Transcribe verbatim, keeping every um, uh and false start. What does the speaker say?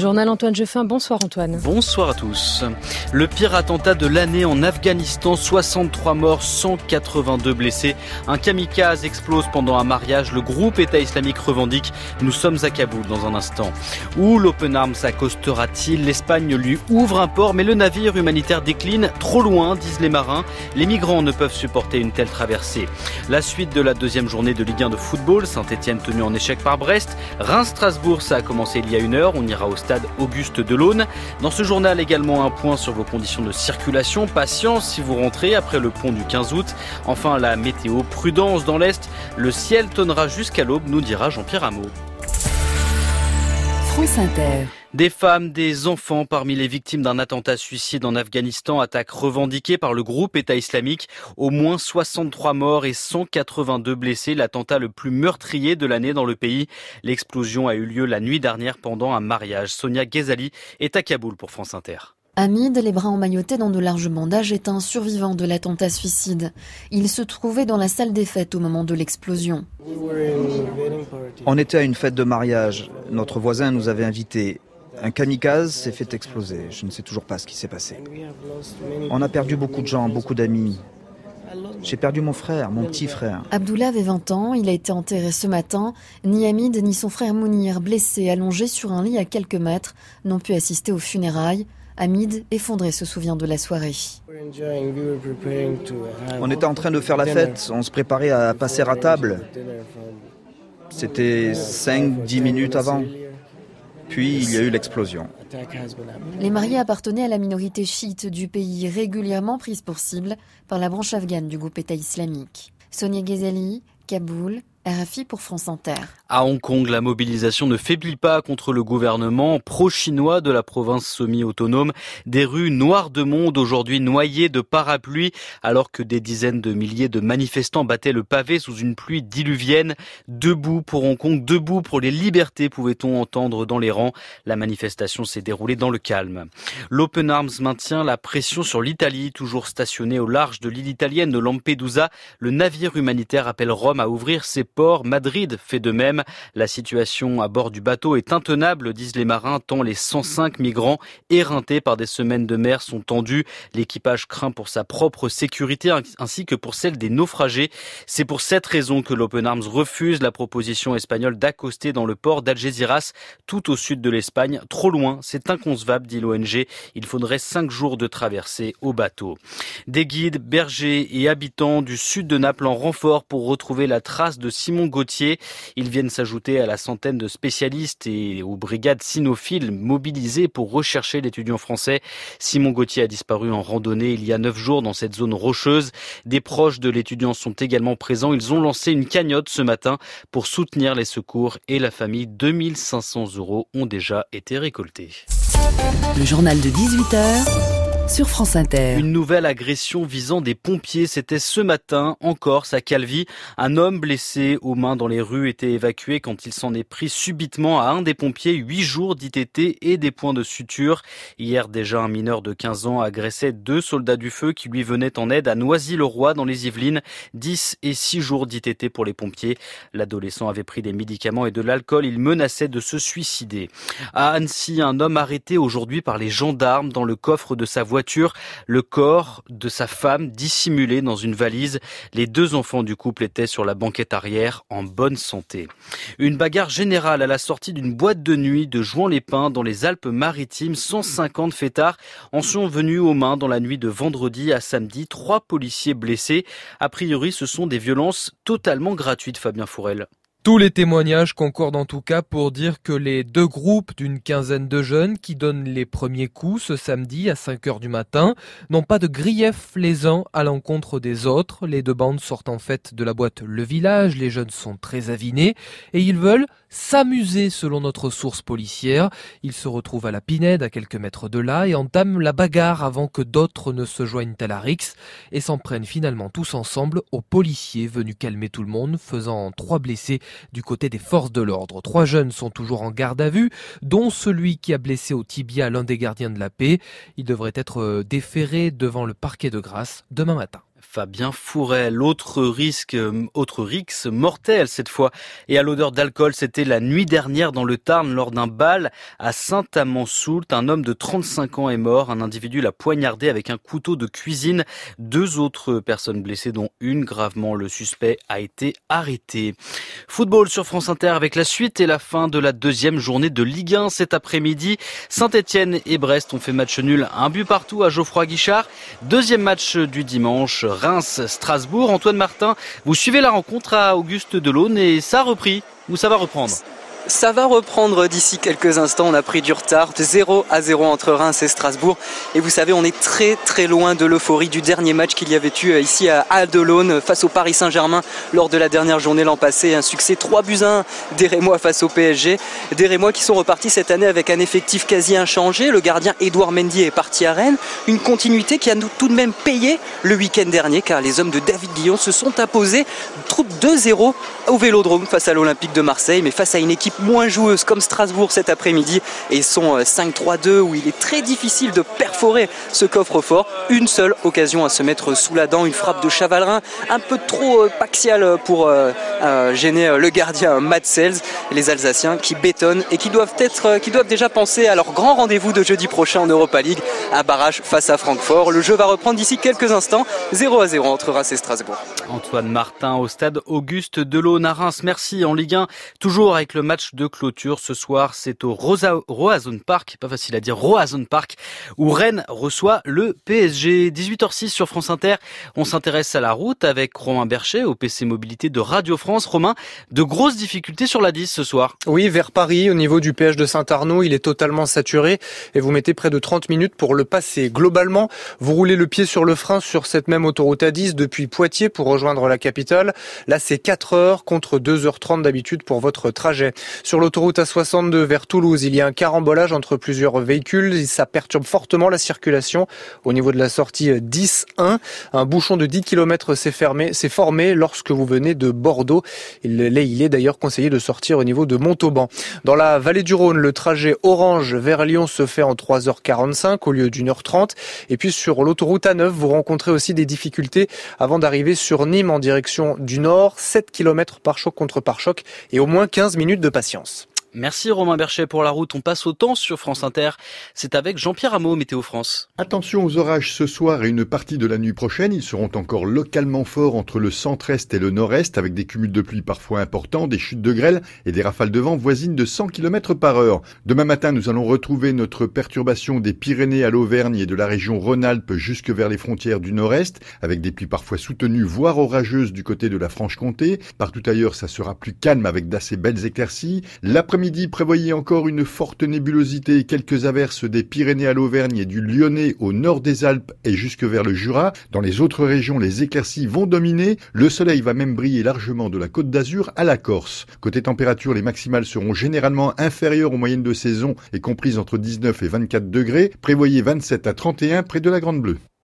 journal Antoine Jeffin. Bonsoir Antoine. Bonsoir à tous. Le pire attentat de l'année en Afghanistan, soixante-trois morts, cent quatre-vingt-deux blessés. Un kamikaze explose pendant un mariage. Le groupe État islamique revendique. Nous sommes à Kaboul dans un instant. Où l'Open Arms accostera-t-il ? L'Espagne lui ouvre un port, mais le navire humanitaire décline. Trop loin, disent les marins. Les migrants ne peuvent supporter une telle traversée. La suite de la deuxième journée de Ligue un de football. Saint-Etienne tenu en échec par Brest. Reims-Strasbourg, ça a commencé il y a une heure. On ira au stade Auguste Delaune. Dans ce journal également un point sur vos conditions de circulation. Patience si vous rentrez après le pont du quinze août. Enfin la météo, prudence dans l'Est. Le ciel tonnera jusqu'à l'aube, nous dira Jean-Pierre Hameau. France Inter. Des femmes, des enfants parmi les victimes d'un attentat suicide en Afghanistan, attaque revendiquée par le groupe État islamique. Au moins soixante-trois morts et cent quatre-vingt-deux blessés, l'attentat le plus meurtrier de l'année dans le pays. L'explosion a eu lieu la nuit dernière pendant un mariage. Sonia Ghezali est à Kaboul pour France Inter. Hamid, les bras emmaillotés dans de larges bandages, est un survivant de l'attentat suicide. Il se trouvait dans la salle des fêtes au moment de l'explosion. On était à une fête de mariage. Notre voisin nous avait invités. Un kamikaze s'est fait exploser. Je ne sais toujours pas ce qui s'est passé. On a perdu beaucoup de gens, beaucoup d'amis. J'ai perdu mon frère, mon petit frère. Abdullah avait vingt ans, il a été enterré ce matin. Ni Hamid ni son frère Mounir, blessés, allongés sur un lit à quelques mètres, n'ont pu assister aux funérailles. Hamid, effondré, se souvient de la soirée. On était en train de faire la fête, on se préparait à passer à table. C'était cinq dix minutes avant. Puis il y a eu l'explosion. Les mariés appartenaient à la minorité chiite du pays, régulièrement prise pour cible par la branche afghane du groupe État islamique. Sonia Ghezali, Kaboul, R F I pour France Inter. À Hong Kong, la mobilisation ne faiblit pas contre le gouvernement pro-chinois de la province semi-autonome. Des rues noires de monde aujourd'hui noyées de parapluies alors que des dizaines de milliers de manifestants battaient le pavé sous une pluie diluvienne. Debout pour Hong Kong, debout pour les libertés, pouvait-on entendre dans les rangs. La manifestation s'est déroulée dans le calme. L'Open Arms maintient la pression sur l'Italie, toujours stationné au large de l'île italienne de Lampedusa. Le navire humanitaire appelle Rome à ouvrir ses ports. Madrid fait de même. La situation à bord du bateau est intenable, disent les marins, tant les cent cinq migrants éreintés par des semaines de mer sont tendus. L'équipage craint pour sa propre sécurité ainsi que pour celle des naufragés. C'est pour cette raison que l'Open Arms refuse la proposition espagnole d'accoster dans le port d'Algeciras, tout au sud de l'Espagne. Trop loin, c'est inconcevable, dit l'O N G. Il faudrait cinq jours de traversée au bateau. Des guides, bergers et habitants du sud de Naples en renfort pour retrouver la trace de Simon Gauthier. Ils viennent s'ajouter à la centaine de spécialistes et aux brigades cynophiles mobilisées pour rechercher l'étudiant français. Simon Gauthier a disparu en randonnée il y a neuf jours dans cette zone rocheuse. Des proches de l'étudiant sont également présents. Ils ont lancé une cagnotte ce matin pour soutenir les secours et la famille. deux mille cinq cents euros ont déjà été récoltés. Le journal de dix-huit heures. Sur France Inter. Une nouvelle agression visant des pompiers, c'était ce matin en Corse, à Calvi. Un homme blessé aux mains dans les rues était évacué quand il s'en est pris subitement à un des pompiers. Huit jours d'I T T et des points de suture. Hier déjà, un mineur de quinze ans agressait deux soldats du feu qui lui venaient en aide à Noisy-le-Roi dans les Yvelines. Dix et six jours d'I T T pour les pompiers. L'adolescent avait pris des médicaments et de l'alcool. Il menaçait de se suicider. À Annecy, un homme arrêté aujourd'hui par les gendarmes dans le coffre de sa voiture. Voiture, le corps de sa femme dissimulé dans une valise. Les deux enfants du couple étaient sur la banquette arrière en bonne santé. Une bagarre générale à la sortie d'une boîte de nuit de Jouan-les-Pins dans les Alpes-Maritimes. cent cinquante fêtards en sont venus aux mains dans la nuit de vendredi à samedi. Trois policiers blessés. A priori, ce sont des violences totalement gratuites, Fabien Fourel. Tous les témoignages concordent en tout cas pour dire que les deux groupes d'une quinzaine de jeunes qui donnent les premiers coups ce samedi à cinq heures du matin n'ont pas de grief les uns à l'encontre des autres. Les deux bandes sortent en fait de la boîte Le Village, les jeunes sont très avinés et ils veulent s'amuser selon notre source policière. Ils se retrouvent à la Pinède à quelques mètres de là et entament la bagarre avant que d'autres ne se joignent à la rixe et s'en prennent finalement tous ensemble aux policiers venus calmer tout le monde, faisant trois blessés du côté des forces de l'ordre. Trois jeunes sont toujours en garde à vue, dont celui qui a blessé au tibia l'un des gardiens de la paix. Il devrait être déféré devant le parquet de Grasse demain matin. Fabien Fourel. Autre risque, autre rixe mortel cette fois. Et à l'odeur d'alcool, c'était la nuit dernière dans le Tarn lors d'un bal à Saint-Amand-Soult. Un homme de trente-cinq ans est mort. Un individu l'a poignardé avec un couteau de cuisine. Deux autres personnes blessées, dont une gravement. Le suspect a été arrêté. Football sur France Inter avec la suite et la fin de la deuxième journée de Ligue un cet après-midi. Saint-Etienne et Brest ont fait match nul, un but partout à Geoffroy Guichard. Deuxième match du dimanche, Reims-Strasbourg. Antoine Martin, vous suivez la rencontre à Auguste Delaune et ça a repris ou ça va reprendre ? Ça va reprendre d'ici quelques instants, on a pris du retard, de zéro à zéro entre Reims et Strasbourg. Et vous savez, on est très très loin de l'euphorie du dernier match qu'il y avait eu ici à Delaune face au Paris Saint-Germain lors de la dernière journée l'an passé. Un succès trois buts à un des Rémois face au P S G. Des Rémois qui sont repartis cette année avec un effectif quasi inchangé. Le gardien Édouard Mendy est parti à Rennes. Une continuité qui a tout de même payé le week-end dernier car les hommes de David Guillon se sont imposés troupe deux zéro au Vélodrome face à l'Olympique de Marseille, mais face à une équipe moins joueuse comme Strasbourg cet après-midi et son cinq trois deux où il est très difficile de perforer ce coffre-fort. Une seule occasion à se mettre sous la dent, une frappe de Chavalerin un peu trop axiale pour euh, euh, gêner le gardien Matt Sells. Les Alsaciens qui bétonnent et qui doivent, être, qui doivent déjà penser à leur grand rendez-vous de jeudi prochain en Europa League, un barrage face à Francfort. Le jeu va reprendre d'ici quelques instants, zéro à zéro entre Reims et Strasbourg. Antoine Martin au stade Auguste Delaune à Reims. Merci. En Ligue un, toujours avec le match de clôture ce soir, c'est au Rosa, Roazhon Park, pas facile à dire, Roazhon Park, où Rennes reçoit le P S G. dix-huit heures six sur France Inter, on s'intéresse à la route avec Romain Berchet au P C Mobilité de Radio France. Romain, de grosses difficultés sur la dix ce soir. Oui, vers Paris, au niveau du péage de Saint-Arnaud, il est totalement saturé et vous mettez près de trente minutes pour le passer. Globalement, vous roulez le pied sur le frein sur cette même autoroute A dix depuis Poitiers pour rejoindre la capitale. Là, c'est quatre heures contre deux heures trente d'habitude pour votre trajet. Sur l'autoroute A soixante-deux vers Toulouse, il y a un carambolage entre plusieurs véhicules. Ça perturbe fortement la circulation au niveau de la sortie dix un. Un bouchon de dix kilomètres s'est fermé, s'est formé lorsque vous venez de Bordeaux. Il est, il est d'ailleurs conseillé de sortir au niveau de Montauban. Dans la vallée du Rhône, le trajet Orange vers Lyon se fait en trois heures quarante-cinq au lieu d'une heure trente. Et puis sur l'autoroute A neuf, vous rencontrez aussi des difficultés avant d'arriver sur Nîmes en direction du nord. sept kilomètres par choc contre pare-choc et au moins quinze minutes de patience. Merci Romain Berchet pour la route. On passe au temps sur France Inter. C'est avec Jean-Pierre Hameau, Météo France. Attention aux orages ce soir et une partie de la nuit prochaine. Ils seront encore localement forts entre le centre-est et le nord-est avec des cumuls de pluie parfois importants, des chutes de grêle et des rafales de vent voisines de cent kilomètres par heure. Demain matin, nous allons retrouver notre perturbation des Pyrénées à l'Auvergne et de la région Rhône-Alpes jusque vers les frontières du nord-est avec des pluies parfois soutenues, voire orageuses du côté de la Franche-Comté. Partout ailleurs, ça sera plus calme avec d'assez belles éclaircies. L'après-midi, Midi, prévoyez encore une forte nébulosité et quelques averses des Pyrénées à l'Auvergne et du Lyonnais au nord des Alpes et jusque vers le Jura. Dans les autres régions, les éclaircies vont dominer. Le soleil va même briller largement de la Côte d'Azur à la Corse. Côté température, les maximales seront généralement inférieures aux moyennes de saison et comprises entre dix-neuf et vingt-quatre degrés. Prévoyez vingt-sept à trente et un près de la Grande Bleue.